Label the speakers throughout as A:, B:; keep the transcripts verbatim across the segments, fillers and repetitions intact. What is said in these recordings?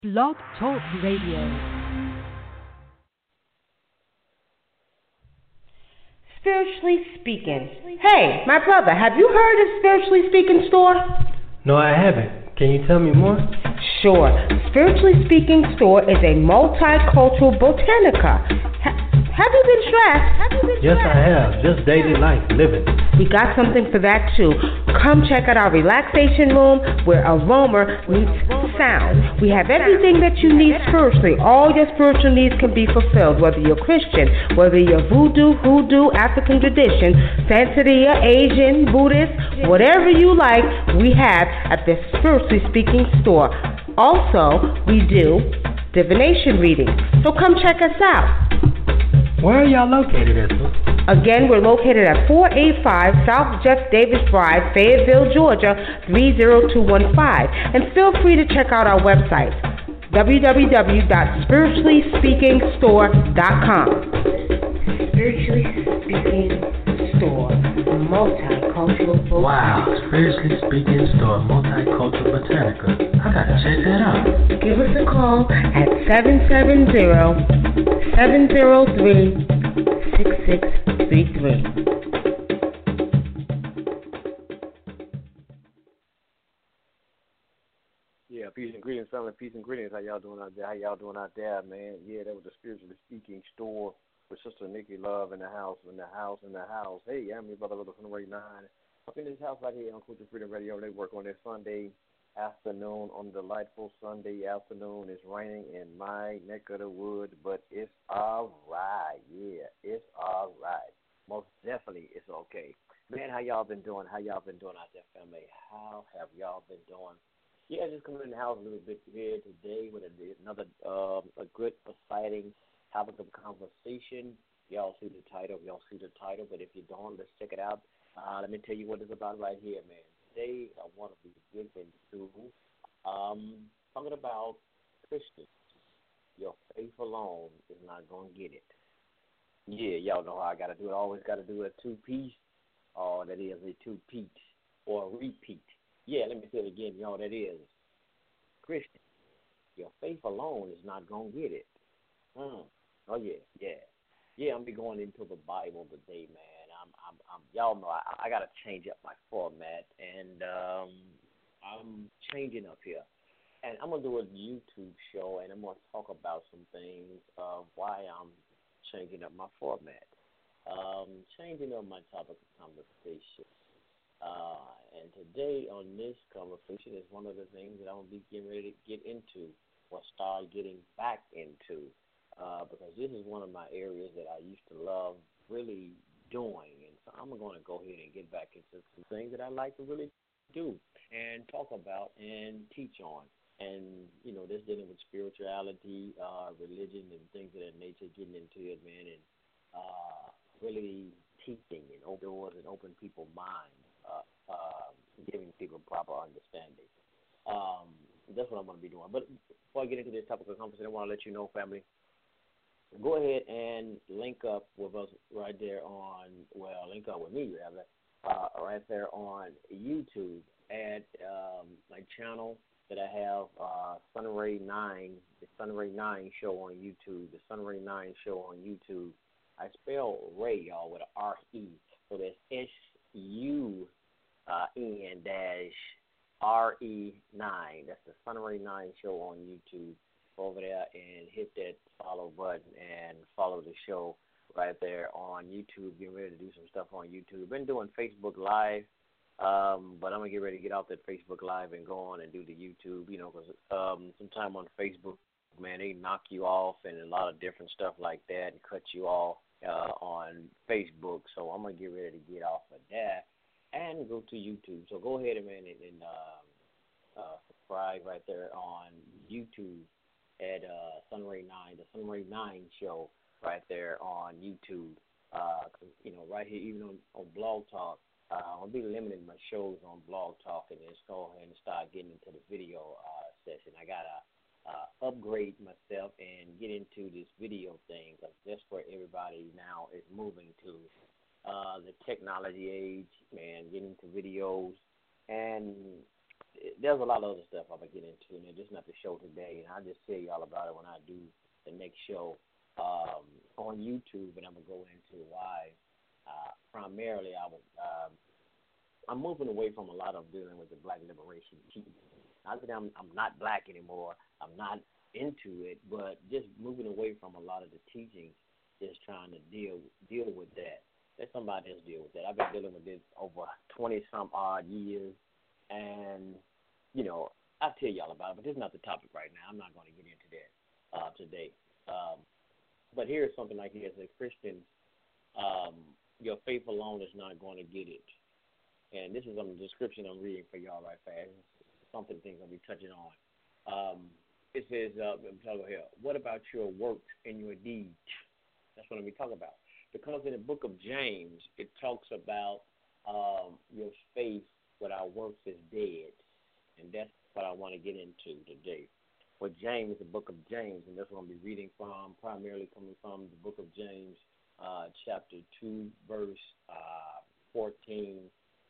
A: Blog Talk Radio.
B: Spiritually Speaking. Hey, my brother, have you heard of Spiritually Speaking Store?
C: No, I haven't. Can you tell me more?
B: Sure. Spiritually Speaking Store is a multicultural botanica. Ha- have you been stressed? Have you been
C: yes,
B: stressed?
C: I have. Just daily life, living.
B: We got something for that too. Come check out our relaxation room where aroma meets sound. We have everything that you need spiritually. All your spiritual needs can be fulfilled, whether you're Christian, whether you're voodoo, hoodoo, African tradition, Santeria, Asian, Buddhist, whatever you like, we have at the Spiritually Speaking Store. Also, we do divination readings. So come check us out.
C: Where are y'all located at, sir?
B: Again, we're located at four eighty-five South Jeff Davis Drive, Fayetteville, Georgia, three zero two one five. And feel free to check out our website, w w w dot spiritually speaking store dot com. Spiritually Speaking Store, multicultural botanica.
C: Wow, Spiritually Speaking Store, multicultural botanica. I gotta check that out.
B: Give us a call at seven seven zero, seven zero three, six six three three.
D: Yeah, peace and greetings, family. Peace and greetings. How y'all doing out there? How y'all doing out there, man? Yeah, that was the Spiritually Speaking Store with Sister Nikki Love in the house, in the house, in the house. Hey, I'm your brother, Little Ray Nine. Up in this house right here on Culture Freedom Radio. They work on their Sunday afternoon, on a delightful Sunday afternoon. It's raining in my neck of the woods, but it's all right. Yeah, it's all right. Most definitely it's okay. Man, how y'all been doing? How y'all been doing out there, family? How have y'all been doing? Yeah, just coming in the house a little bit here today with a, another um, a good, exciting topic of conversation. Y'all see the title. Y'all see the title, but if you don't, let's check it out. Uh, let me tell you what it's about right here, man. Today, I want to be getting into um, talking about Christians. Your faith alone is not going to get it. Yeah, y'all know how I got to do it. I always got to do a two-piece, or that is a two-peat or a repeat. Yeah, let me say it again, y'all. That is Christian. Your faith alone is not going to get it. Mm. Oh, yeah, yeah. Yeah, I'm be going into the Bible today, man. I'm, I'm, I'm y'all know I, I got to change up my format, and um, I'm changing up here. And I'm going to do a YouTube show, and I'm going to talk about some things of why I'm changing up my format. Um, changing up my topic of conversation. Uh, and today on this conversation is one of the things that I'm going to be getting ready to get into or start getting back into uh, because this is one of my areas that I used to love really doing. And so I'm going to go ahead and get back into some things that I like to really do and talk about and teach on. And, you know, this dealing with spirituality, uh, religion, and things of that nature, getting into it, man, and uh, really teaching and open doors and open people's minds. Uh, uh, giving people proper understanding. Um, that's what I'm going to be doing. But before I get into this topic of conversation, I want to let you know, family, go ahead and link up with us right there on, well, link up with me, rather, uh, right there on YouTube at um, my channel that I have, uh, Sunray nine, the Sunray nine show on YouTube, the Sunray nine show on YouTube. I spell Ray, y'all, with a R E, so that's S U uh, N dash R E nine. That's the Sunray nine show on YouTube. Go over there and hit that follow button and follow the show right there on YouTube. Getting ready to do some stuff on YouTube. Been doing Facebook Live, um, but I'm going to get ready to get off that Facebook Live and go on and do the YouTube, you know, because um, sometime on Facebook, man, they knock you off and a lot of different stuff like that and cut you off uh, on Facebook. So I'm going to get ready to get off of that and go to YouTube. So go ahead and, man, and, and uh, uh, subscribe right there on YouTube at uh, Sunray nine, the Sunray nine show right there on YouTube. Uh, you know, right here, even on, on Blog Talk, uh, I'll be limiting my shows on Blog Talk and just go ahead and start getting into the video uh, session. I got to uh, upgrade myself and get into this video thing because that's where everybody now is moving to. Uh, the technology age, man, getting into videos. And
E: there's a lot of other stuff I'm gonna get into, and it's not the show today. And I'll just tell you all about it when I do the next show um, on YouTube, and I'm gonna go into why. Uh, primarily, I was um, I'm moving away from a lot of dealing with the Black liberation teaching. Not that I'm I'm not black anymore. I'm not into it, but just moving away from a lot of the teachings, just trying to deal deal with that. Let somebody else deal with that. I've been dealing with this over twenty some odd years, and you know I'll tell y'all about it. But this is not the topic right now. I'm not going to get into that uh, today. Um, but here's something like this: as Christians, um, your faith alone is not going to get it. And this is on the description I'm reading for y'all right fast. Something things I'll be touching on. Um, it says, uh, I'm talking here, what about your works and your deeds? That's what we talk about. Because in the book of James, it talks about um, your faith without works is dead. And that's what I want to get into today. Well, James, the book of James, and that's what I'll be reading from, primarily coming from the book of James, uh, chapter two, verse uh, fourteen.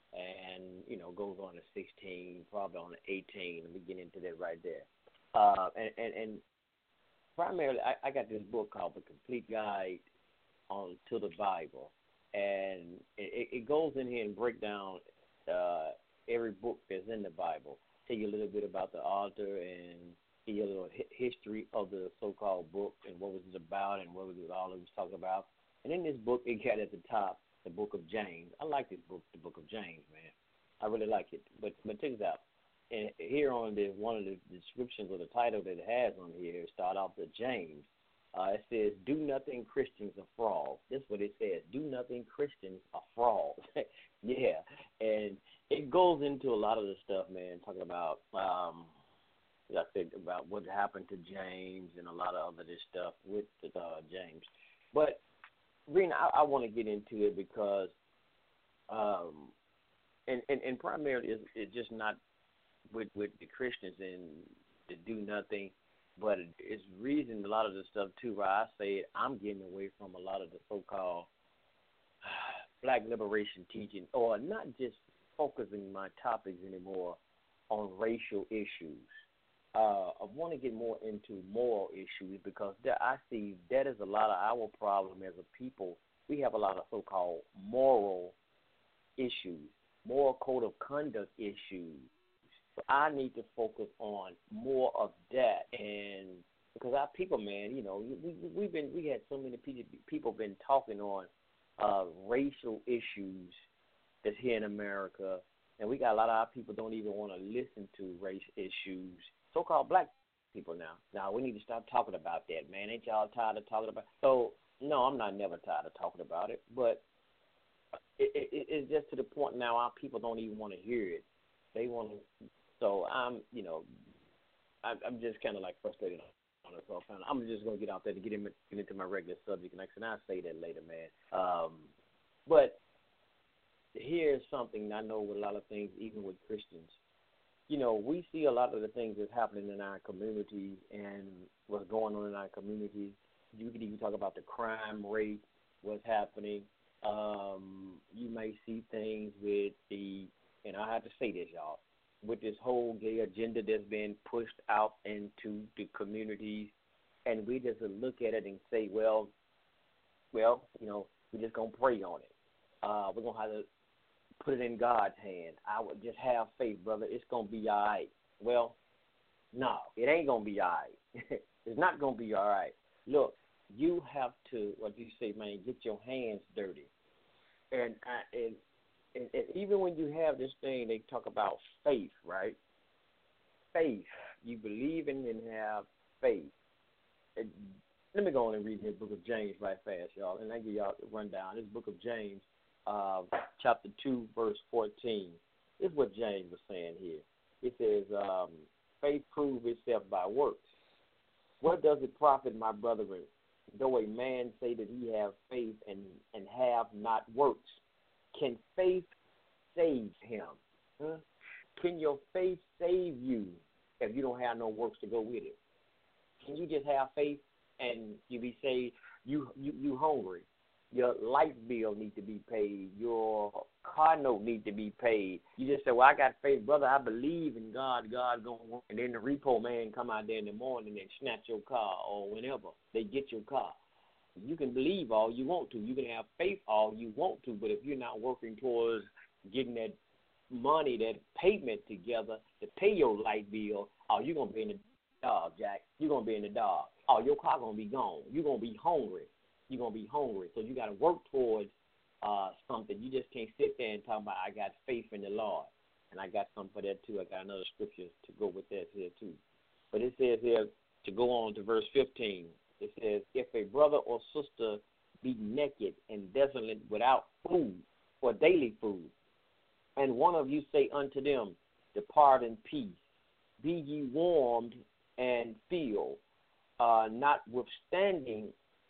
E: And, you know, goes on to sixteen, probably on to eighteen, and we get into that right there. Uh, and, and, and primarily, I, I got this book called The Complete Guide on to the Bible. And it, it goes in here and break down uh, every book that's in the Bible. Tell you a little bit about the author and give you a little hi- history of the so-called book and what was it about and what was it all it was talking about. And in this book, it got at the top, the book of James. I like this book, the book of James, man. I really like it. But but check this out. And here on the one of the descriptions or the title that it has on here, start off with James. Uh, it says, "Do nothing Christians are frauds." That's what it says. Do nothing Christians are frauds. Yeah, and it goes into a lot of the stuff, man. Talking about, um, like I said, about what happened to James and a lot of other this stuff with uh, James, but. Rena, I, I want to get into it because, um, and, and, and primarily it's, it's just not with, with the Christians and to do nothing, but it, it's reason a lot of the stuff too where I say I'm getting away from a lot of the so-called Black liberation teaching, or not just focusing my topics anymore on racial issues. Uh, I want to get more into moral issues because there, I see that is a lot of our problem as a people. We have a lot of so-called moral issues, moral code of conduct issues. So I need to focus on more of that, and because our people, man, you know, we we've been we had so many people people been talking on uh, racial issues that's here in America, and we got a lot of our people don't even want to listen to race issues. So-called black people now. Now, we need to stop talking about that, man. Ain't y'all tired of talking about it? So, no, I'm not never tired of talking about it, but it, it, it's just to the point now our people don't even want to hear it. They want to, so I'm, you know, I, I'm just kind of like frustrated on it. So I'm just going to get out there to get, in, get into my regular subject, and I'll say that later, man. Um, but here's something I know with a lot of things, even with Christians. You know, we see a lot of the things that's happening in our community and what's going on in our community. You could even talk about the crime rate, what's happening. Um, you may see things with the, and I have to say this, y'all, with this whole gay agenda that's been pushed out into the communities, and we just look at it and say, well, well, you know, we're just going to pray on it. Uh, we're going to have to put it in God's hand. I would just have faith, brother. It's going to be all right. Well, no, it ain't going to be all right. It's not going to be all right. Look, you have to, what do you say, man, get your hands dirty. And, I, and, and, and even when you have this thing, they talk about faith, right? Faith. You believe in and have faith. And let me go on and read this book of James right fast, y'all, and I give y'all a rundown. This book of James, Uh, chapter two, verse fourteen. This is what James was saying here. It says, um, faith proves itself by works. What does it profit, my brethren, though a man say that he have faith and, and have not works? Can faith save him? Huh? Can your faith save you if you don't have no works to go with it? Can you just have faith and you be saved? You, you, you hungry. Your light bill need to be paid. Your car note need to be paid. You just say, well, I got faith, brother. I believe in God. God going to work. And then the repo man come out there in the morning and snatch your car or whenever they get your car. You can believe all you want to. You can have faith all you want to. But if you're not working towards getting that money, that payment together to pay your light bill, oh, you're going to be in the dog, Jack. You're going to be in the dog. Oh, your car going to be gone. You're going to be hungry. You're going to be hungry. So you got to work towards uh, something. You just can't sit there and talk about, I got faith in the Lord. And I got something for that, too. I got another scripture to go with that here, too. But it says here, to go on to verse fifteen, it says, if a brother or sister be naked and desolate without food, or daily food, and one of you say unto them, depart in peace, be ye warmed and filled, uh, notwithstanding,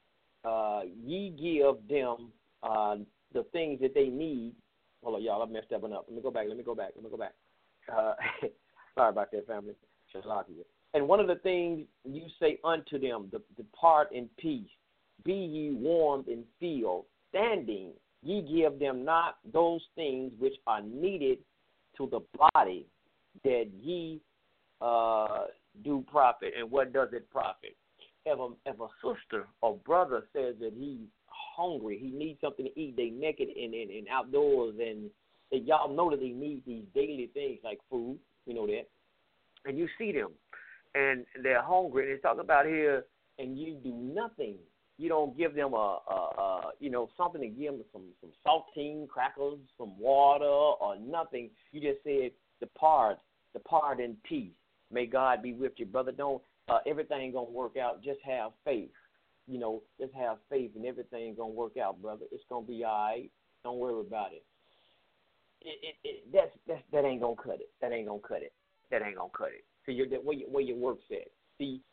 E: uh, ye give them uh, the things that they need. Hold on, y'all, I messed that one up. Let me go back, let me go back, let me go back. Uh, sorry about that, family. And one of the things you say unto them, depart in peace, be ye warmed and filled, standing, ye give them not those things which are needed to the body, that ye uh, do profit. And what does it profit? If a, if a sister or brother says that he's hungry, he needs something to eat, they naked and, and, and outdoors, and they, y'all know that they need these daily things like food, you know that, and you see them, and they're hungry, and they talk about here, and you do nothing. You don't give them a, a, a you know, something to give them some, some saltine, crackers, some water, or nothing. You just said, depart, depart in peace. May God be with you, brother. Don't, uh, everything going to work out. Just have faith. You know, just have faith, and everything going to work out, brother. It's going to be all right. Don't worry about it. It, it, it that's, that's, that ain't going to cut it. That ain't going to cut it. That ain't going to cut it. See, you're, where, your, where your work's at. See,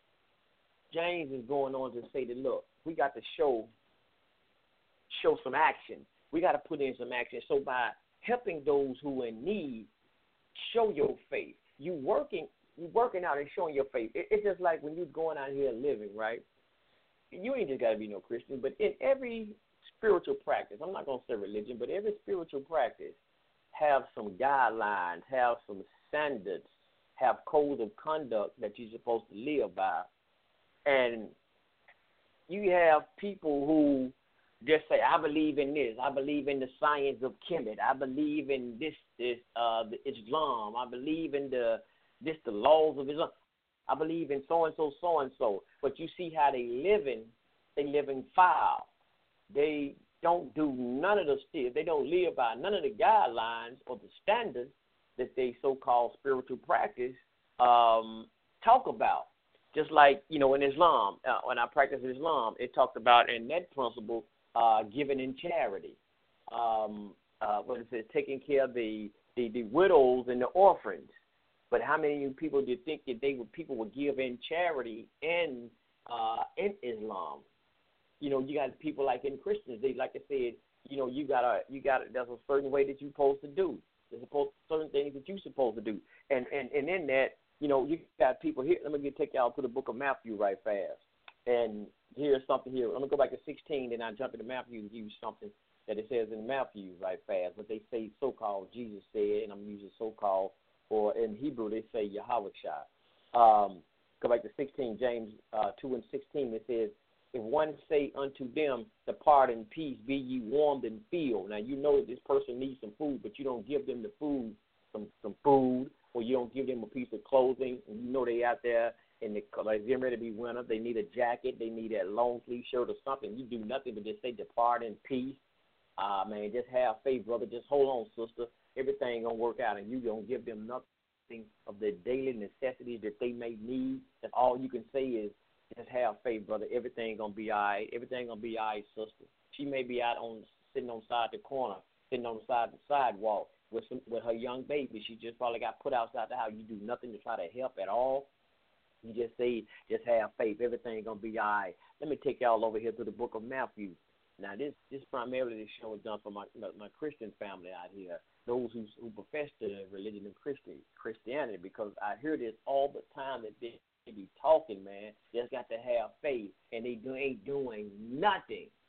E: James is going on to say that, look, we got to show show some action. We got to put in some action. So by helping those who are in need, show your faith. You working, you working out and showing your faith. It, it's just like when you're going out here living, right? You ain't just got to be no Christian, but in every spiritual practice, I'm not going to say religion, but every spiritual practice have some guidelines, have some standards, have codes of conduct that you're supposed to live by. And you have people who just say, I believe in this. I believe in the science of Kemet. I believe in this, this uh, the Islam. I believe in the this the laws of Islam. I believe in so-and-so, so-and-so. But you see how they living, they living foul. They don't do none of the stuff. They don't live by none of the guidelines or the standards that they so-called spiritual practice um, talk about. Just like, you know, in Islam, uh, when I practice Islam, it talks about in that principle, uh, giving in charity. Um, uh, what is it, taking care of the, the, the widows and the orphans. But how many people do you think that they would, people would give in charity in uh, in Islam? You know, you got people like in Christians. They, like I said, you know, you gotta, you gotta. There's a certain way that you're supposed to do. There's supposed certain things that you're supposed to do, and and and in that, you know, you got people here. Let me get, take y'all to the book of Matthew right fast, and here's something here. Let me go back to sixteen, then I jump into Matthew and give you something that it says in Matthew right fast. But they say so-called Jesus said, and I'm using so-called. Or in Hebrew, they say Yahweh Shai. Um, go back to sixteen, James uh, two and sixteen. It says, if one say unto them, depart in peace, be ye warmed and filled. Now, you know that this person needs some food, but you don't give them the food, some some food, or you don't give them a piece of clothing. And you know they out there, and they, like, getting ready to be winter. They need a jacket. They need a long sleeve shirt or something. You do nothing but just say, depart in peace. Uh, man, just have faith, brother. Just hold on, sister. Everything going to work out, and you don't give them nothing of the daily necessities that they may need. And all you can say is, just have faith, brother. Everything going to be all right. Everything going to be all right, sister. She may be out on sitting on the side of the corner, sitting on the side of the sidewalk with some, with her young baby. She just probably got put outside the house. You do nothing to try to help at all. You just say, just have faith. Everything going to be all right. Let me take y'all over here to the book of Matthew. Now, this this primarily this show is done for my my Christian family out here, those who who profess the religion of Christi, Christianity, because I hear this all the time that they, they be talking, man. Just got to have faith, and they do, ain't doing nothing.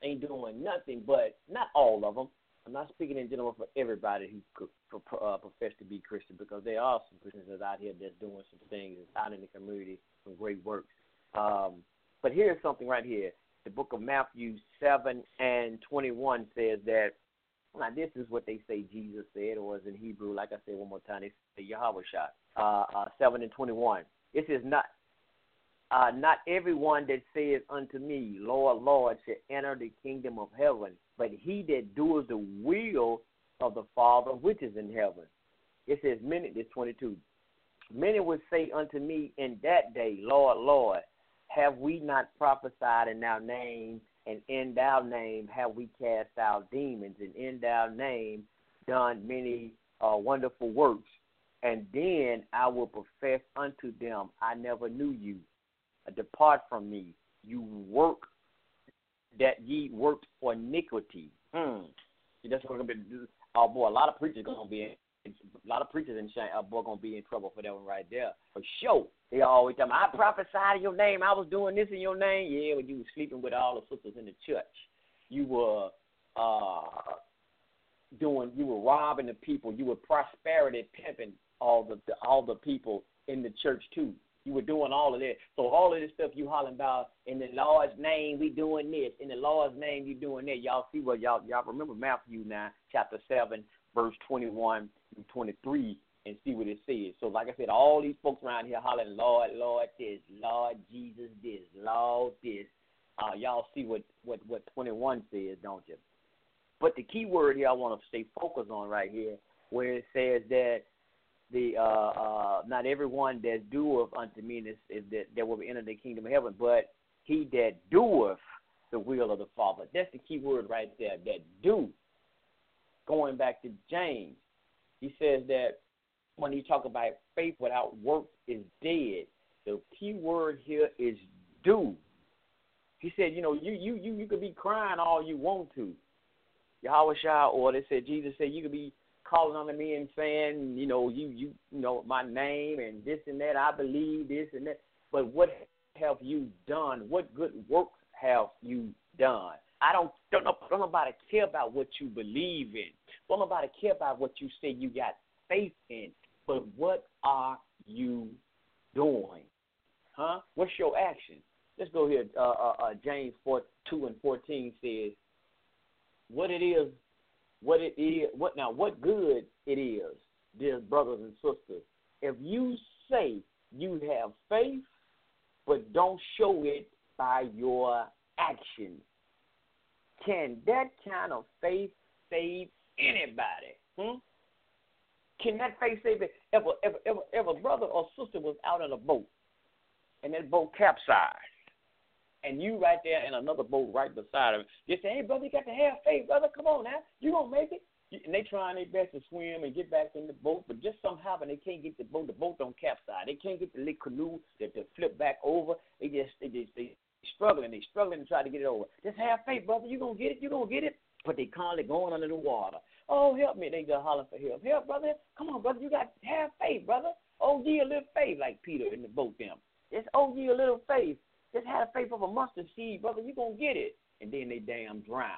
E: ain't doing nothing, but not all of them. I'm not speaking in general for everybody who could uh, profess to be Christian, because there are some Christians that's out here that's doing some things out in the community, some great works. Um, but here's something right here. The book of Matthew seven and twenty-one says that, now this is what they say Jesus said, or it's in Hebrew, like I said one more time, they say Yahweh Shah, uh, uh, seven and twenty-one. It says, not, uh, not everyone that says unto me, Lord, Lord, shall enter the kingdom of heaven, but he that doeth the will of the Father which is in heaven. It says, many, this twenty-two, many would say unto me in that day, Lord, Lord, have we not prophesied in thy name, and in thy name have we cast out demons, and in thy name done many uh, wonderful works? And then I will profess unto them, I never knew you. Depart from me, you work that ye worked for iniquity. Hmm. See, that's what we're gonna be. Oh boy, a lot of preachers gonna be in. A lot of preachers in shame, uh, boy, gonna be in trouble for that one right there. For sure. They always tell me, I prophesied in your name. I was doing this in your name. Yeah, when you were sleeping with all the sisters in the church. You were uh, doing, you were robbing the people. You were prosperity pimping all the, the all the people in the church too. You were doing all of that. So all of this stuff you hollering about, in the Lord's name we doing this, in the Lord's name you doing that. Y'all see what y'all y'all remember Matthew nine, chapter seven, verse twenty-one through twenty-three, and see what it says. So like I said, all these folks around here hollering, Lord, Lord this, Lord Jesus this, Lord this. Uh, y'all see what, what, what twenty-one says, don't you? But the key word here I want to stay focused on right here, where it says that the uh, uh, not everyone that doeth unto me is, is that, that will enter the kingdom of heaven, but he that doeth the will of the Father. That's the key word right there, that do. Going back to James, he says that when he talk about faith without works is dead, the key word here is do. He said, you know, you you you, you could be crying all you want to. Yahweh Shah, or they said, Jesus said, you could be calling on me and saying, you know, you, you, you know, my name and this and that, I believe this and that. But what have you done? What good works have you done? I don't, don't, know, don't nobody care about what you believe in. Don't nobody care about what you say you got faith in. But what are you doing? Huh? What's your action? Let's go here. Uh, uh, uh, James four, two and fourteen says, what it is, what it is, what now, what good it is, dear brothers and sisters, if you say you have faith, but don't show it by your actions. Can that kind of faith save anybody? Hmm? Can that faith save it? If a, if, a, if, a, if a brother or sister was out on a boat, and that boat capsized, and you right there in another boat right beside him, you say, hey, brother, you got to have faith, brother. Come on now. You going to make it. And they trying their best to swim and get back in the boat, but just somehow when they can't get the boat, the boat don't capsize. They can't get the little canoe to, to flip back over. They just, they just, they struggling. They struggling to try to get it over. Just have faith, brother. You going to get it. You going to get it. But they constantly going under the water. Oh, help me. They just hollering for help. Help, brother. Come on, brother. You got to have faith, brother. Oh, ye a little faith, like Peter in the boat them. Just oh, ye a little faith. Just have faith of a mustard seed, brother. You going to get it. And then they damn drown.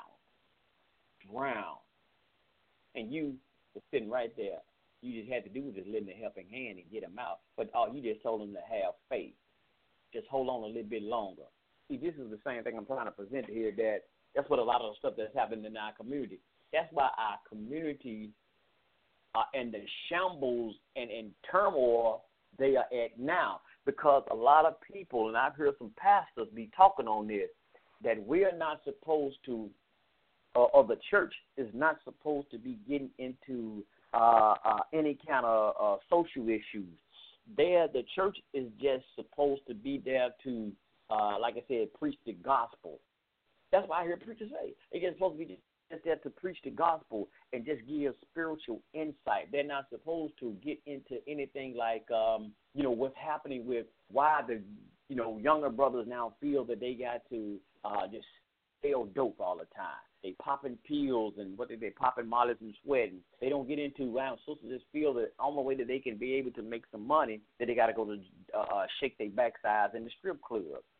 E: Drown. And you were sitting right there. You just had to do was just lend a helping hand and get them out. But oh, you just told them to have faith. Just hold on a little bit longer. See, this is the same thing I'm trying to present here, that that's what a lot of the stuff that's happening in our community. That's why our communities are in the shambles and in turmoil they are at now. Because a lot of people, and I've heard some pastors be talking on this, that we're not supposed to, uh, or the church is not supposed to be getting into uh, uh, any kind of uh, social issues. There, the church is just supposed to be there to, uh, like I said, preach the gospel. That's why I hear preachers say they're just supposed to be just there to preach the gospel and just give spiritual insight. They're not supposed to get into anything like, um, you know, what's happening with why the, you know, younger brothers now feel that they got to uh, just sell dope all the time. They popping pills and what they they popping mollies and sweating. They don't get into, wow, sisters just feel that only way that they can be able to make some money that they got to go to uh, uh, shake their backsides in the strip club.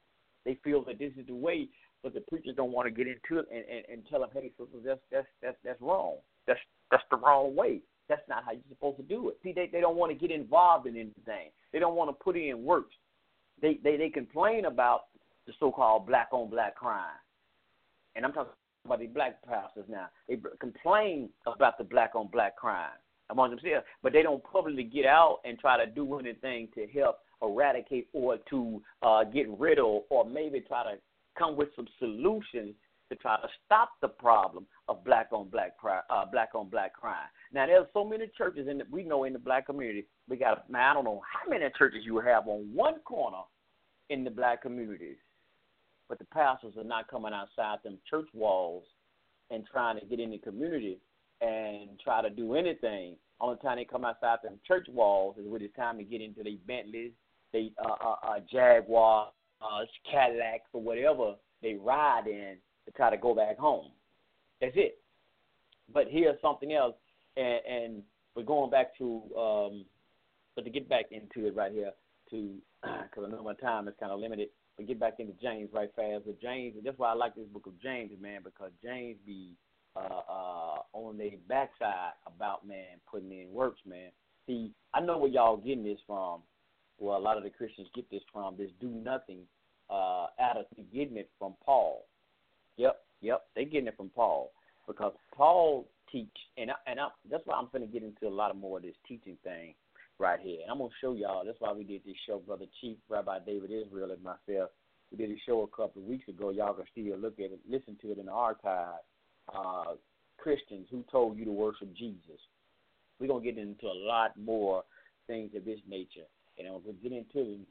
E: They feel that this is the way, but the preachers don't want to get into it and, and, and tell them, hey, sisters, that's that's that's that's wrong. That's that's the wrong way. That's not how you're supposed to do it. See, they, they don't want to get involved in anything. They don't want to put in work. They, they they complain about the so-called black-on-black crime. And I'm talking about the black pastors now. They complain about the black-on-black crime among themselves, but they don't publicly get out and try to do anything to help eradicate or to uh, get rid of, or maybe try to come with some solutions to try to stop the problem of black-on-black crime. Uh, black-on-black crime. Now, there's so many churches in the, we know in the black community. We got, man, I don't know how many churches you have on one corner in the black communities, but the pastors are not coming outside them church walls and trying to get in the community and try to do anything. Only time they come outside them church walls is when it's time to get into their Bentleys, they uh, uh, uh, Jaguar, uh, Cadillacs, or whatever they ride in to try to go back home. That's it. But here's something else, and, and we're going back to, um, but to get back into it right here, to because I know my time is kind of limited, but get back into James right fast. But James, that's why I like this book of James, man, because James be uh, uh, on the backside about, man, putting in works, man. See, I know where y'all getting this from. Well, a lot of the Christians get this from, this do nothing uh, attitude, getting it from Paul. Yep, yep, they getting it from Paul, because Paul teach, and I, and I, that's why I'm going to get into a lot of more of this teaching thing right here. And I'm going to show y'all, that's why we did this show, Brother Chief, Rabbi David Israel, and myself. We did a show a couple of weeks ago. Y'all can still look at it, listen to it in the archive. Uh, Christians who told you to worship Jesus. We're going to get into a lot more things of this nature. And I'm going to get into it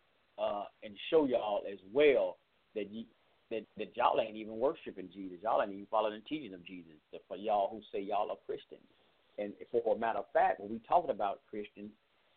E: uh, and show y'all as well that you, That, that y'all ain't even worshiping Jesus. Y'all ain't even following the teaching of Jesus. For y'all who say y'all are Christians. And for a matter of fact, when we talking about Christians,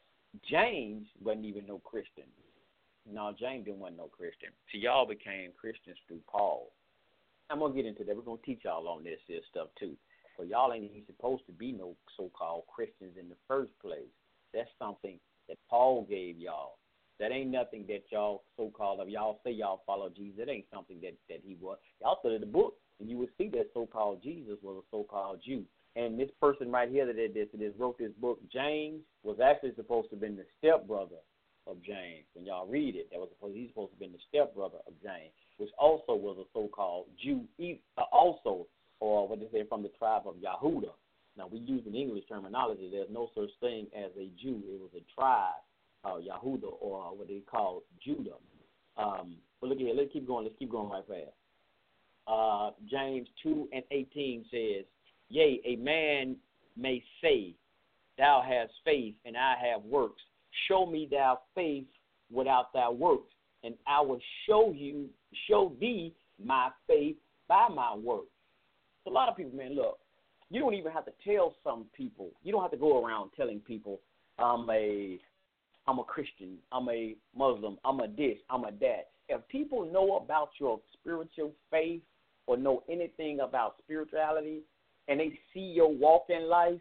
E: James wasn't even no Christian. No, James didn't want no Christian. See, y'all became Christians through Paul. I'm going to get into that. We're going to teach y'all on this, this stuff too. So y'all ain't even supposed to be no so-called Christians in the first place. That's something that Paul gave y'all. That ain't nothing that y'all so-called, if y'all say y'all follow Jesus, it ain't something that, that he was. Y'all study the book, and you would see that so-called Jesus was a so-called Jew. And this person right here that, that, that, that wrote this book, James, was actually supposed to have been the stepbrother of James. When y'all read it, that was supposed, he's supposed to have been the stepbrother of James, which also was a so-called Jew, also, or what they say, from the tribe of Yehuda. Now, we use in English terminology, there's no such thing as a Jew. It was a tribe. Uh, Yehuda, or what they call Judah. Um, but look here, let's keep going. Let's keep going right fast. Uh, James two and eighteen says, "Yea, a man may say, Thou hast faith, and I have works. Show me thy faith without thy works, and I will show you, show thee my faith by my works." So a lot of people, man, look, you don't even have to tell some people. You don't have to go around telling people, I'm a I'm a Christian, I'm a Muslim, I'm a this, I'm a that. If people know about your spiritual faith or know anything about spirituality and they see your walk in life,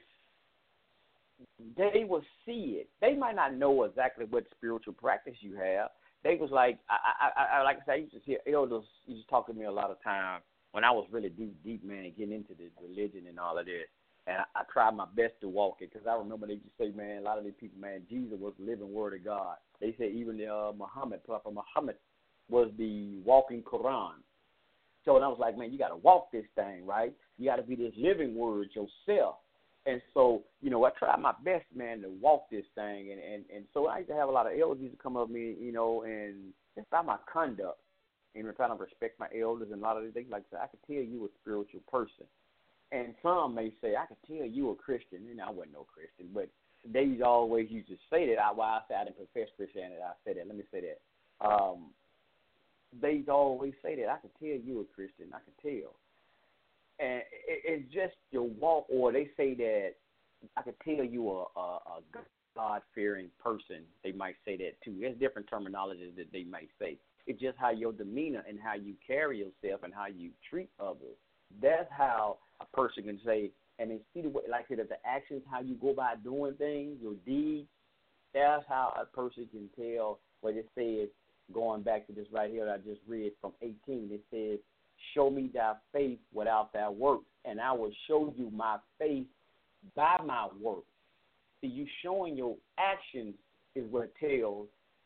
E: they will see it. They might not know exactly what spiritual practice you have. They was like, I, I, I like I said, I used to hear elders used to talk to me a lot of time when I was really deep, deep, man, and getting into this religion and all of this. And I, I tried my best to walk it, because I remember they used to say, man, a lot of these people, man, Jesus was the living word of God. They say even the, uh, Muhammad, Prophet Muhammad, was the walking Quran. So and I was like, man, you got to walk this thing, right? You got to be this living word yourself. And so, you know, I tried my best, man, to walk this thing. And, and, and so I used to have a lot of elders used to come up to me, you know, and just by my conduct, and trying to respect my elders and a lot of these things, like I said, I could tell you a spiritual person. And some may say, I could tell you a Christian. And I wasn't no Christian, but they always used to say that. I, while I say I didn't profess Christianity, I say that. Let me say that. Um, they always say that. I could tell you a Christian. I could tell. And it, it's just your walk, or they say that I could tell you a, a, a God-fearing person. They might say that too. There's different terminologies that they might say. It's just how your demeanor and how you carry yourself and how you treat others. That's how a person can say, and then see the way, like I said, the actions, how you go about doing things, your deeds. That's how a person can tell what it says. going back to this right here that I just read from eighteen, it says, show me thy faith without thy works, and I will show you my faith by my works. See, you showing your actions is what tells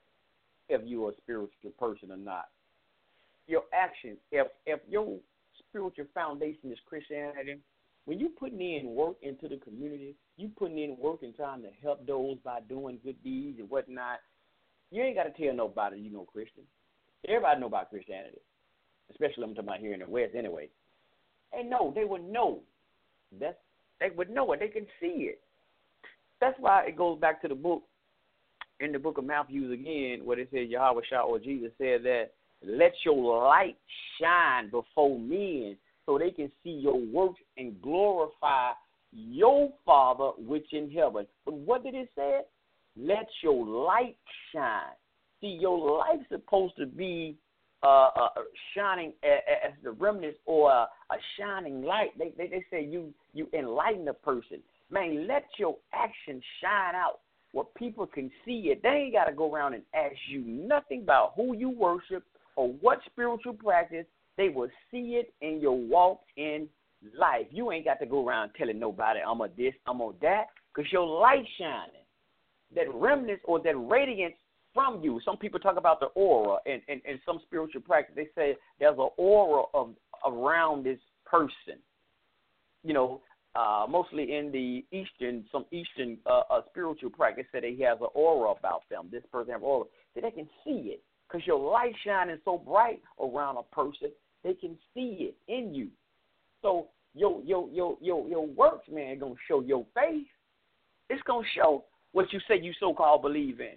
E: if you're a spiritual person or not. Your actions, if if your spiritual foundation is Christianity, when you putting in work into the community, you putting in work and trying to help those by doing good deeds and whatnot, you ain't got to tell nobody you know Christian. Everybody know about Christianity, especially I'm talking about here in the West anyway. And no, they would know. That's, they would know it. They can see it. That's why it goes back to the book, in the book of Matthew again, where it says Yahweh Shah or Jesus said that, let your light shine before men so they can see your works and glorify your Father which in heaven. But what did it say? Let your light shine. See, your light's supposed to be uh, uh, shining as, as the remnants or a, a shining light. They, they they say you you enlighten a person. Man, let your action shine out where people can see it. They ain't got to go around and ask you nothing about who you worship or what spiritual practice. They will see it in your walk in life. You ain't got to go around telling nobody I'm a this, I'm a that, because your light shining. That remnants or that radiance from you. Some people talk about the aura, and, and, and some spiritual practice, they say there's an aura of around this person. You know, uh, mostly in the Eastern, some Eastern uh, uh, spiritual practice say that he has an aura about them. This person has an aura. So they can see it because your light shining so bright around a person, they can see it in you. So your your your your your works, man, gonna show your faith. It's gonna show what you say you so-called believe in.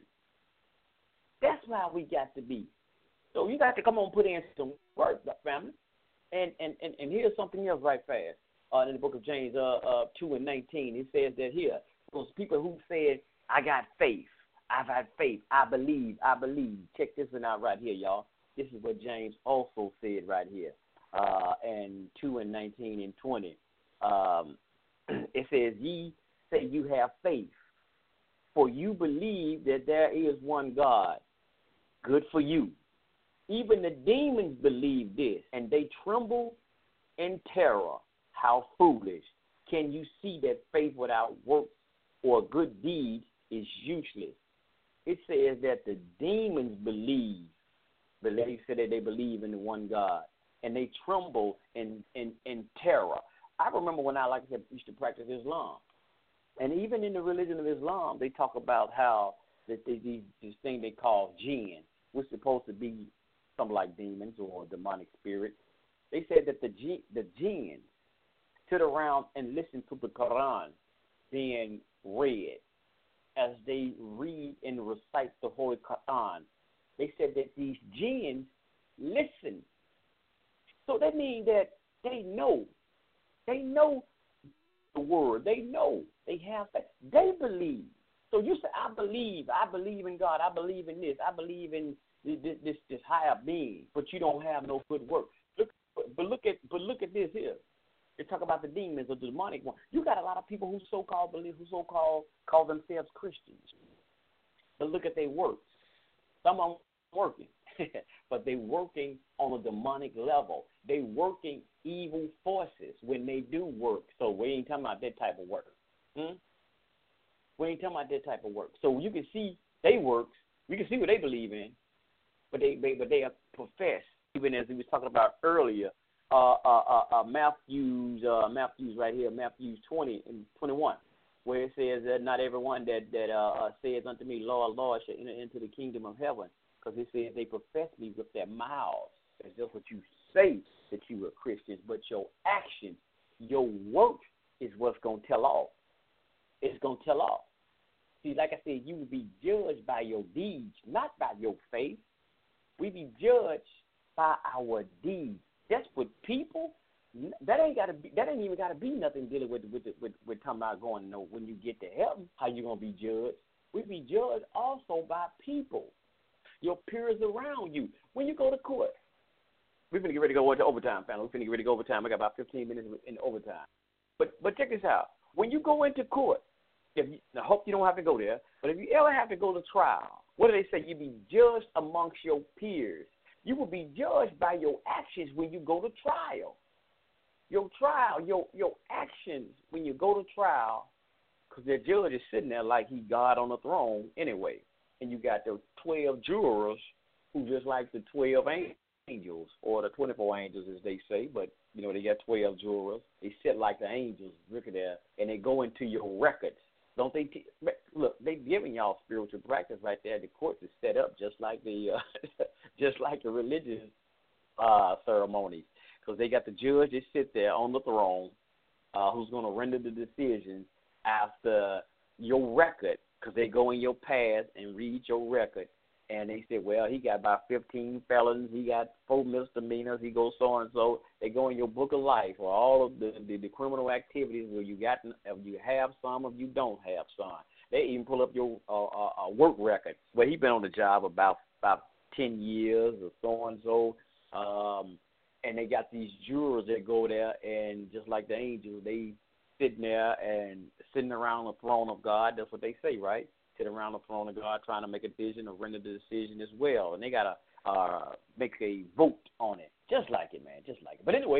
E: That's why we got to be. So you got to come on, put in some work, family. And and, and, and here's something else right fast. Uh, in the book of James uh, uh, two and nineteen, it says that here, those people who said, I got faith, I've had faith, I believe, I believe. Check this one out right here, y'all. This is what James also said right here. Uh, and two and nineteen and twenty. Um, it says, ye say you have faith, for you believe that there is one God. Good for you. Even the demons believe this, and they tremble in terror. How foolish. Can you see that faith without works or good deeds is useless? It says that the demons believe, but they say that they believe in the one God, and they tremble in, in, in terror. I remember when I, like I said, used to practice Islam. And even in the religion of Islam, they talk about how that they, these, this thing they call jinn, which is supposed to be something like demons or demonic spirits. They said that the jinn, the jinn sit around and listen to the Quran being read as they read and recite the Holy Quran. They said that these jinns listen. So that means that they know. They know the word. They know. They have that. They believe. So you say, I believe. I believe in God. I believe in this. I believe in this this, this higher being. But you don't have no good works. Look, but look at but look at this here. They talk about the demons or the demonic one. You got a lot of people who so-called believe, who so-called call themselves Christians. But look at their works. Some of them working, but they working on a demonic level. They working evil forces when they do work. So we ain't talking about that type of work. Hmm? We ain't talking about that type of work. So you can see they works. We can see what they believe in, but they, they but they are profess. Even as we was talking about earlier, uh, uh, uh, uh, Matthew's uh, Matthew's right here, Matthew's twenty and twenty-one, where it says that not everyone that that uh, uh, says unto me, Lord, Lord, shall enter into the kingdom of heaven, because it says they profess me with their mouths. That's just what you say that you are Christians, but your actions, your work is what's gonna tell off. It's gonna tell off. See, like I said, you will be judged by your deeds, not by your faith. We be judged by our deeds. That's what people. That ain't gotta be. That ain't even gotta be nothing dealing with with with, with talking about going. You know, when you get to heaven, how you gonna be judged? We be judged also by people, your peers around you. When you go to court, we're gonna get ready to go into overtime, family. We're gonna get ready to go overtime. I got about fifteen minutes in overtime. But but check this out. When you go into court, if you, I hope you don't have to go there, but if you ever have to go to trial, what do they say? You be judged amongst your peers. You will be judged by your actions when you go to trial. Your trial, your your actions when you go to trial, because the judge is sitting there like he God on the throne anyway. And you got the twelve jurors who just like the twelve angels, or the twenty-four angels as they say, but, you know, they got twelve jurors. They sit like the angels, look at that, and they go into your records. Don't they? T- look, they giving y'all spiritual practice right there. The courts is set up just like the uh, just like the religious uh, ceremonies, because they got the judge that sit there on the throne, uh, who's going to render the decision after your record, because they go in your past and read your record, and they say, well, he got about fifteen felons, he got four misdemeanors, he goes so and so. They go in your book of life, or all of the, the, the criminal activities where you got, if you have some, if you don't have some. They even pull up your uh, uh, work record. Well, he been on the job about about ten years or so and so, um, and they got these jurors that go there, and just like the angels, they sitting there and sitting around the throne of God. That's what they say, right? Sit around the throne of God trying to make a decision or render the decision as well. And they got to uh, make a vote on it. Just like it, man, just like it. But anyway,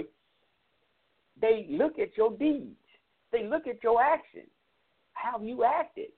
E: they look at your deeds. They look at your actions, how you acted.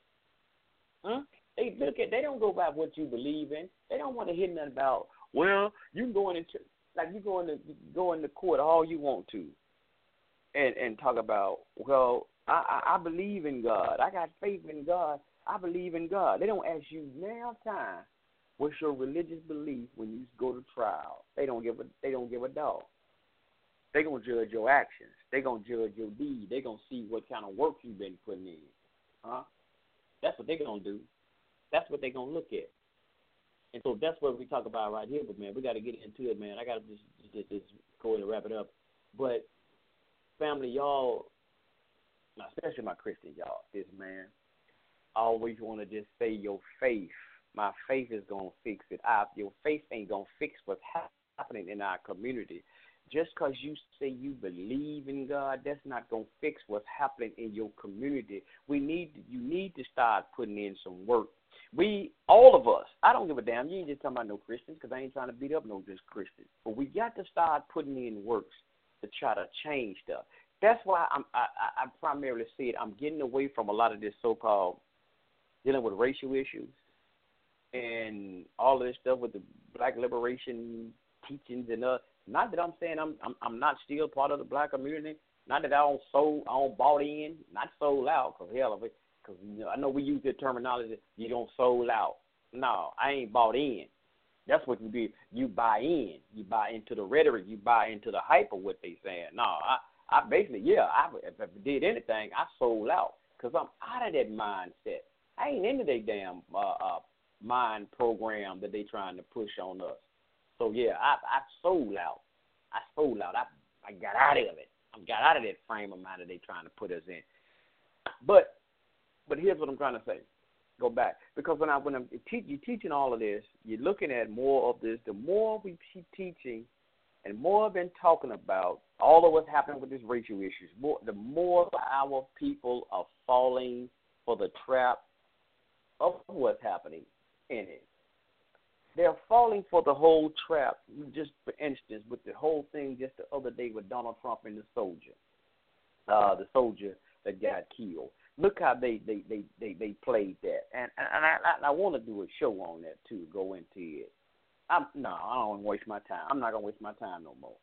E: Huh? They look at, they don't go by what you believe in. They don't want to hear nothing about, well, you can go into, like you go into, go into court all you want to and, and talk about, well, I, I, I believe in God. I got faith in God. I believe in God. They don't ask you now time what's your religious belief when you go to trial. They don't give a they don't give a dog. They're gonna judge your actions. They're gonna judge your deed. They're gonna see what kind of work you've been putting in. Huh? That's what they're gonna do. That's what they're gonna look at. And so that's what we talk about right here, but man, we gotta get into it, man. I gotta just just, just go ahead and wrap it up. But family, y'all, especially my Christian y'all, this man. I always want to just say your faith. My faith is going to fix it. I, your faith ain't going to fix what's happening in our community. Just because you say you believe in God, that's not going to fix what's happening in your community. We need You need to start putting in some work. We, all of us, I don't give a damn. You ain't just talking about no Christians, because I ain't trying to beat up no just Christians. But we got to start putting in works to try to change stuff. That's why I'm, I, I, I primarily see it. I'm getting away from a lot of this so-called dealing with racial issues and all of this stuff with the black liberation teachings and uh. Not that I'm saying I'm I'm I'm not still part of the black community. Not that I don't sold I don't bought in, not sold out. Cause hell of it, cause you know, I know we use the terminology. You don't sold out. No, I ain't bought in. That's what you do. You buy in. You buy into the rhetoric. You buy into the hype of what they saying. No, I I basically yeah. I if I did anything, I sold out. Cause I'm out of that mindset. I ain't into that damn uh, uh, mind program that they trying to push on us. So, yeah, I I sold out. I sold out. I I got out of it. I got out of that frame of mind that they trying to put us in. But but here's what I'm trying to say. Go back. Because when, I, when I'm te- you're teaching all of this, you're looking at more of this. The more we keep teaching and more I've been talking about all of what's happening with these racial issues, more, the more our people are falling for the trap of what's happening in it. They're falling for the whole trap. Just for instance, with the whole thing just the other day with Donald Trump and the soldier, uh, the soldier that got killed. Look how they they, they, they, they played that, and and I, I, I want to do a show on that too. Go into it. I'm no, I don't want to waste my time. I'm not gonna waste my time no more.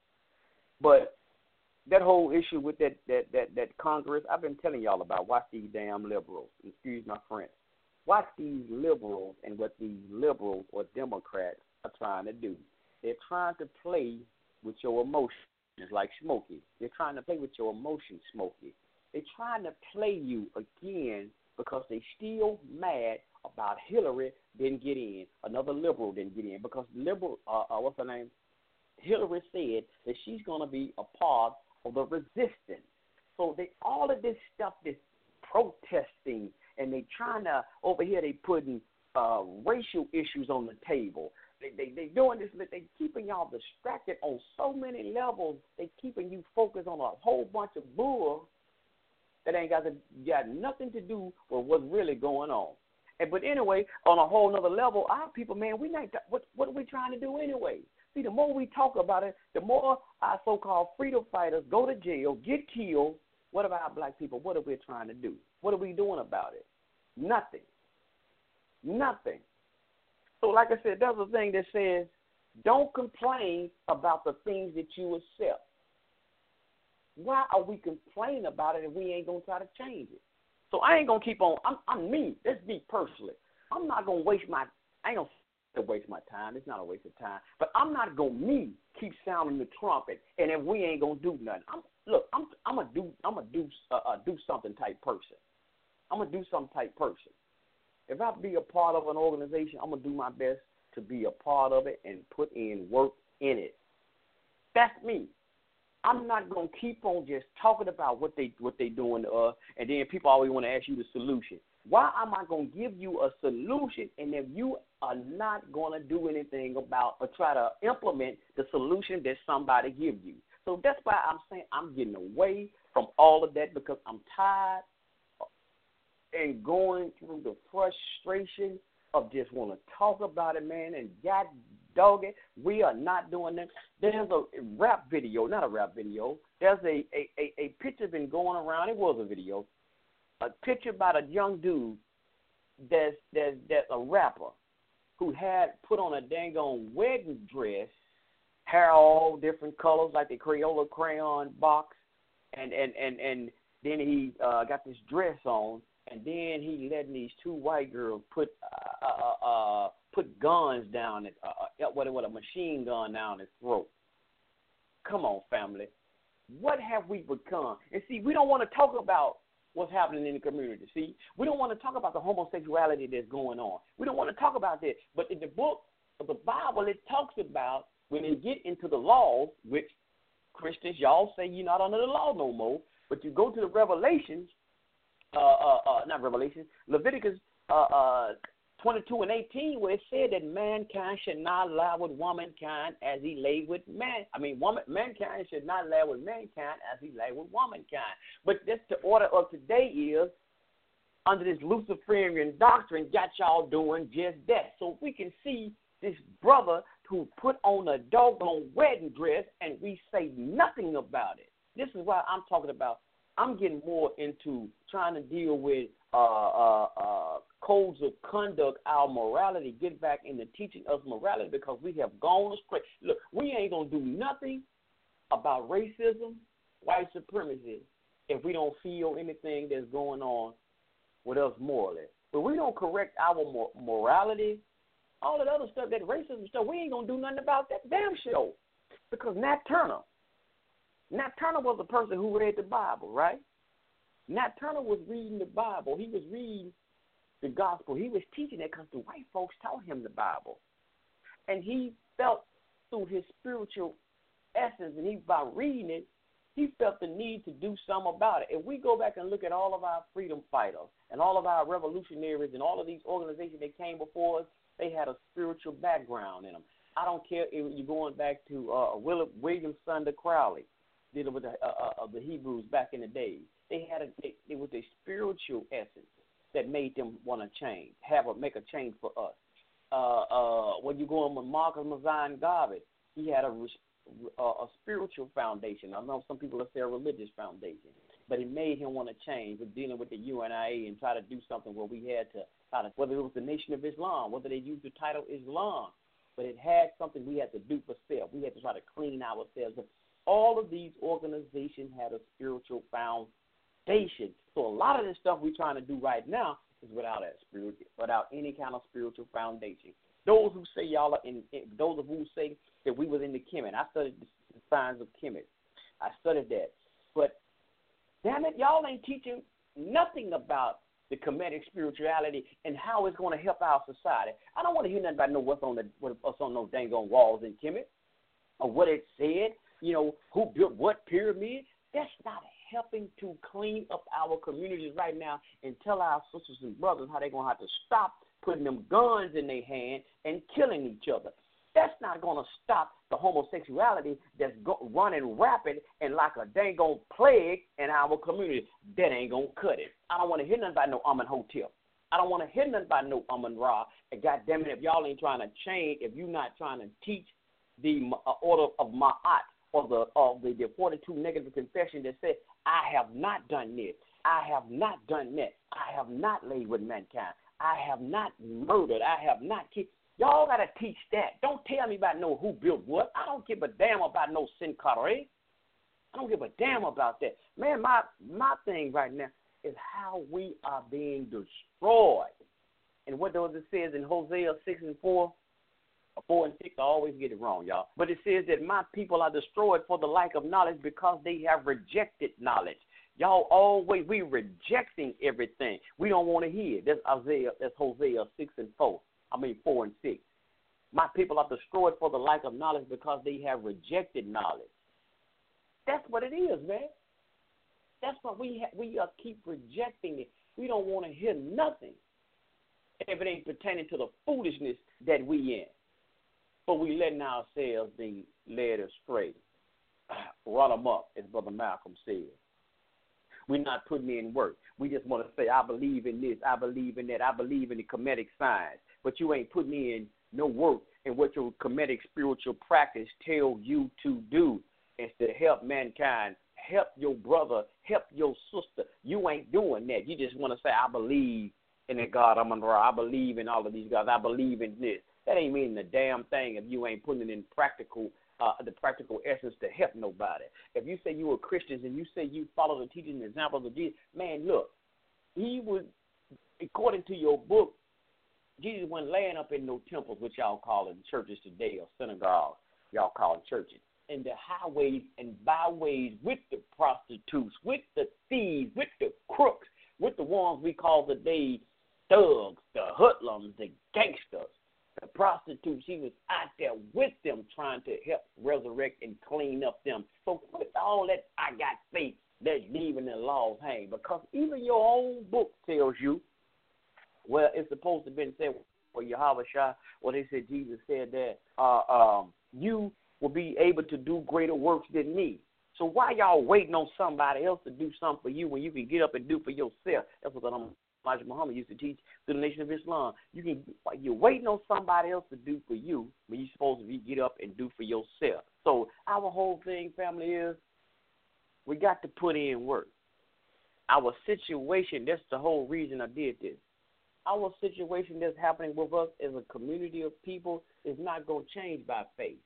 E: But that whole issue with that that that that Congress, I've been telling y'all about. Watch these damn liberals. Excuse my French. Watch these liberals and what these liberals or Democrats are trying to do. They're trying to play with your emotions like Smokey. They're trying to play with your emotions, Smokey. They're trying to play you again because they still mad about Hillary didn't get in. Another liberal didn't get in because liberal, uh, uh, what's her name? Hillary said that she's going to be a part of the resistance. So they all of this stuff, this protesting, and they trying to, over here they putting uh, racial issues on the table. They they they doing this, they keeping y'all distracted on so many levels. They keeping you focused on a whole bunch of bull that ain't got to, got nothing to do with what's really going on. And, but anyway, on a whole nother level, our people, man, we not, what, what are we trying to do anyway? See, the more we talk about it, the more our so-called freedom fighters go to jail, get killed. What about our black people? What are we trying to do? What are we doing about it? Nothing. Nothing. So like I said, there's a thing that says, don't complain about the things that you accept. Why are we complaining about it if we ain't going to try to change it? So I ain't going to keep on. I'm, I'm me. That's me personally. I'm not going to waste my, I ain't going to waste my time. It's not a waste of time. But I'm not going to, me, keep sounding the trumpet, and if we ain't going to do nothing. I'm, look, I'm, I'm a do, I'm a do, uh, uh, do something type person. I'm a do something type person. If I be a part of an organization, I'm going to do my best to be a part of it and put in work in it. That's me. I'm not going to keep on just talking about what they what they doing to us, and then people always want to ask you the solution. Why am I going to give you a solution, and if you are not going to do anything about or try to implement the solution that somebody gives you? So that's why I'm saying I'm getting away from all of that, because I'm tired and going through the frustration of just want to talk about it, man, and God dog it, we are not doing that. There's a rap video, not a rap video. There's a, a, a, a picture been going around. It was a video. A picture about a young dude that's, that's, that's a rapper who had put on a dang on wedding dress, hair all different colors like the Crayola crayon box, and, and, and, and then he uh, got this dress on, and then he letting these two white girls put uh, uh, uh, put guns down, his, uh, what, what, a machine gun down his throat. Come on, family. What have we become? And see, we don't want to talk about what's happening in the community. See, we don't want to talk about the homosexuality that's going on. We don't want to talk about that. But in the book of the Bible, it talks about when they get into the laws, which Christians, y'all say you're not under the law no more, but you go to the Revelations, uh, uh, uh, not Revelations, Leviticus uh, uh, twenty-two and eighteen, where it said that mankind should not lie with womankind as he lay with man. I mean, woman, mankind should not lie with mankind as he lay with womankind. But that's the order of today is, under this Luciferian doctrine, got y'all doing just that. So we can see this brother who put on a doggone wedding dress and we say nothing about it. This is why I'm talking about, I'm getting more into trying to deal with uh, uh, uh, codes of conduct, our morality, get back into teaching us morality, because we have gone astray. Look, we ain't going to do nothing about racism, white supremacy, if we don't feel anything that's going on with us morally. But we don't correct our mor- morality, all that other stuff, that racism stuff, we ain't going to do nothing about that damn show. Because Nat Turner, Nat Turner was a person who read the Bible, right? Nat Turner was reading the Bible. He was reading the gospel. He was teaching it because the white folks taught him the Bible. And he felt through his spiritual essence, and he, by reading it, he felt the need to do something about it. If we go back and look at all of our freedom fighters and all of our revolutionaries and all of these organizations that came before us, they had a spiritual background in them. I don't care if you're going back to uh, William Sunda Crowley, dealing with the, uh, uh, the Hebrews back in the day. They had a, they, it was a spiritual essence that made them want to change, have a make a change for us. Uh, uh, when you go on with Marcus Mazine Garvey, he had a, a, a spiritual foundation. I know some people say a religious foundation, but it made him want to change with dealing with the U N I A and try to do something where we had to, try to, whether it was the Nation of Islam, whether they used the title Islam, but it had something we had to do for self. We had to try to clean ourselves up. All of these organizations had a spiritual foundation. So a lot of the stuff we're trying to do right now is without that spirit, without any kind of spiritual foundation. Those who say y'all are in, in those of who say that we was in the Kemet. I studied the, the signs of Kemet. I studied that. But damn it, y'all ain't teaching nothing about the Kemetic spirituality and how it's going to help our society. I don't want to hear nothing about no what's on the what's on those dang on walls in Kemet or what it said. You know, who built what pyramid. That's not helping to clean up our communities right now and tell our sisters and brothers how they're going to have to stop putting them guns in their hand and killing each other. That's not going to stop the homosexuality that's go- running rapid and like a dang on plague in our community. That ain't going to cut it. I don't want to hear nothing about no Amun Hotel. I don't want to hear nothing about no Amun Ra. And goddamn it, if y'all ain't trying to change, if you're not trying to teach the uh, order of Ma'at or the of the, the forty-two negative confession that said, I have not done this, I have not done that, I have not laid with mankind, I have not murdered, I have not killed. Y'all got to teach that. Don't tell me about no who built what. I don't give a damn about no sin carre. I don't give a damn about that. Man, my my thing right now is how we are being destroyed. And what does it says in Hosea six and four? four and six, I always get it wrong, y'all. But it says that my people are destroyed for the lack of knowledge because they have rejected knowledge. Y'all always, we rejecting everything. We don't want to hear. That's Isaiah, that's Hosea six and four. I mean four and six. My people are destroyed for the lack of knowledge because they have rejected knowledge. That's what it is, man. That's what we ha- we uh, keep rejecting it. We don't want to hear nothing if it ain't pertaining to the foolishness that we in. But we letting ourselves be led astray. Run them up, as Brother Malcolm said. We're not putting in work. We just want to say, I believe in this, I believe in that, I believe in the Kemetic science. But you ain't putting in no work in what your Kemetic spiritual practice tells you to do. Is to help mankind, help your brother, help your sister. You ain't doing that. You just want to say, I believe in the God Amun-Ra. I believe in all of these gods. I believe in this. That ain't meaning a damn thing if you ain't putting it in practical, uh, the practical essence to help nobody. If you say you are Christians and you say you follow the teachings and examples of Jesus, man, look, he was, according to your book, Jesus wasn't laying up in no temples, which y'all call in churches today, or synagogues, y'all call in churches, in the highways and byways with the prostitutes, with the thieves, with the crooks, with the ones we call today thugs, the hoodlums, the gangsters. The prostitutes, she was out there with them trying to help resurrect and clean up them. So with all that, I got faith that's leaving the laws hang. Because even your own book tells you, well, it's supposed to have been said for Yahweh Shai, or they said Jesus said that uh, um, you will be able to do greater works than me. So why y'all waiting on somebody else to do something for you when you can get up and do for yourself? That's what I'm Elijah Muhammad used to teach through the Nation of Islam. You can, you're waiting on somebody else to do for you when you're supposed to be get up and do for yourself. So our whole thing, family, is we got to put in work. Our situation, that's the whole reason I did this. Our situation that's happening with us as a community of people is not going to change by faith.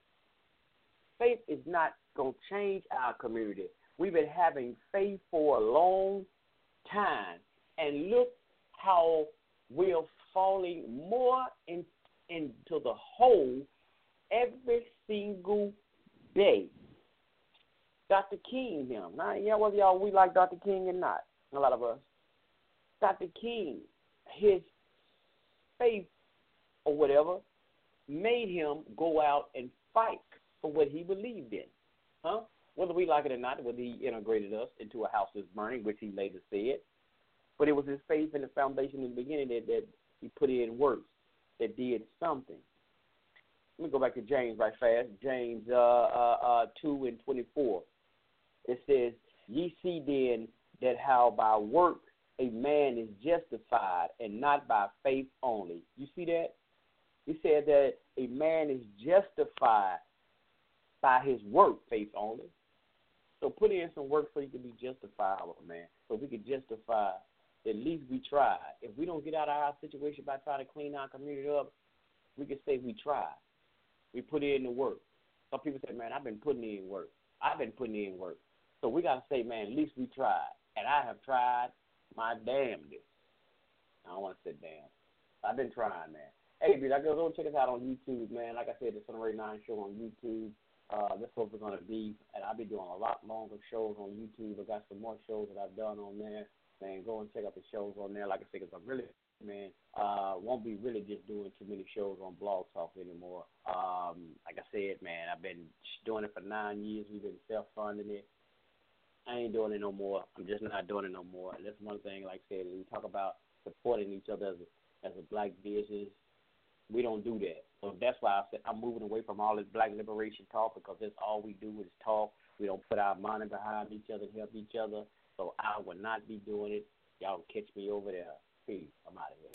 E: Faith is not going to change our community. We've been having faith for a long time. And look how we're falling more in, into the hole every single day. Doctor King, him. Now, yeah, whether y'all we like Doctor King or not, a lot of us. Doctor King, his faith or whatever made him go out and fight for what he believed in. Huh? Whether we like it or not, whether he integrated us into a house that's burning, which he later said. But it was his faith in the foundation in the beginning that, that he put in works that did something. Let me go back to James right fast. James uh, uh, uh, two and twenty-four. It says, ye see then that how by work a man is justified and not by faith only. You see that? He said that a man is justified by his work, faith only. So put in some work so you can be justifiable, man. So we can justify. At least we tried. If we don't get out of our situation by trying to clean our community up, we can say we tried. We put in the work. Some people say, man, I've been putting in work. I've been putting in work. So we got to say, man, at least we tried. And I have tried my damnedest. I don't want to say damn. I've been trying, man. Hey, dude, I go check us out on YouTube, man. Like I said, the Sunray nine show on YouTube. Uh, that's what we're going to be. And I'll be doing a lot longer shows on YouTube. I got some more shows that I've done on there. Man, go and check out the shows on there. Like I said, because I'm really, man, uh, won't be really just doing too many shows on Blog Talk anymore. Um, like I said, man, I've been doing it for nine years. We've been self-funding it. I ain't doing it no more. I'm just not doing it no more. And that's one thing, like I said, we talk about supporting each other as a, as a black business. We don't do that. So that's why I said I'm moving away from all this black liberation talk because that's all we do is talk. We don't put our money behind each other and help each other. So I will not be doing it. Y'all catch me over there. Peace. I'm out of here.